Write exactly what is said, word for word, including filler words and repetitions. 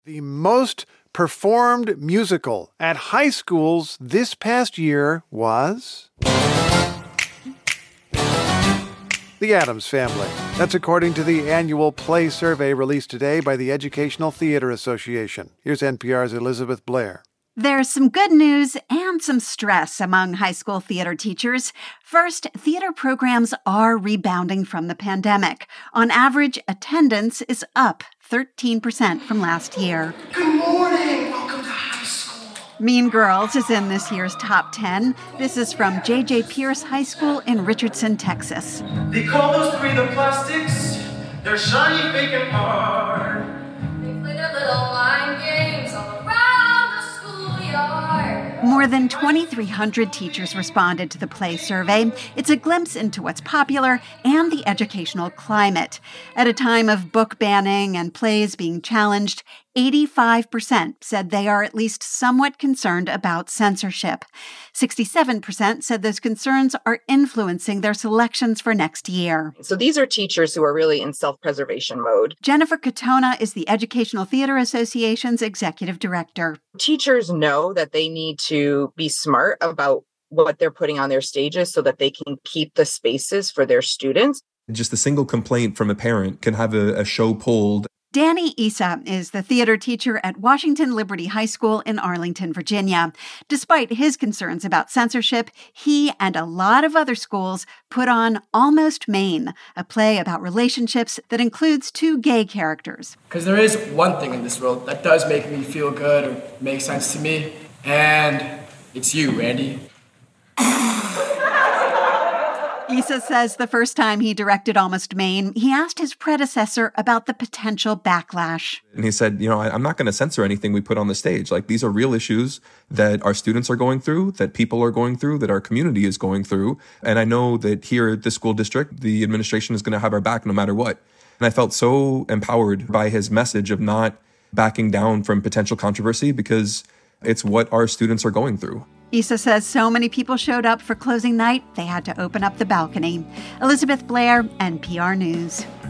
The most performed musical at high schools this past year was The Addams Family. That's according to the annual play survey released today by the Educational Theater Association. Here's N P R's Elizabeth Blair. There's some good news and some stress among high school theater teachers. First, theater programs are rebounding from the pandemic. On average, attendance is up thirteen percent from last year. Good morning. Welcome to high school. Mean Girls is in this year's top ten. This is from J J Pierce High School in Richardson, Texas. They call those three the plastics. They're shiny, fake, and hard. They play their little mind games all around the schoolyard. More than twenty-three hundred teachers responded to the play survey. It's a glimpse into what's popular and the educational climate. At a time of book banning and plays being challenged, eighty-five percent said they are at least somewhat concerned about censorship. sixty-seven percent said those concerns are influencing their selections for next year. So these are teachers who are really in self-preservation mode. Jennifer Katona is the Educational Theater Association's executive director. Teachers know that they need to be smart about what they're putting on their stages so that they can keep the spaces for their students. Just a single complaint from a parent can have a, a show pulled. Danny Issa is the theater teacher at Washington Liberty High School in Arlington, Virginia. Despite his concerns about censorship, he and a lot of other schools put on Almost Maine, a play about relationships that includes two gay characters. Because there is one thing in this world that does make me feel good or make sense to me, and it's you, Randy. Issa says the first time he directed Almost Maine, he asked his predecessor about the potential backlash. And he said, you know, I, I'm not going to censor anything we put on the stage. Like, these are real issues that our students are going through, that people are going through, that our community is going through. And I know that here at this school district, the administration is going to have our back no matter what. And I felt so empowered by his message of not backing down from potential controversy because it's what our students are going through. Issa says so many people showed up for closing night, they had to open up the balcony. Elizabeth Blair, N P R News.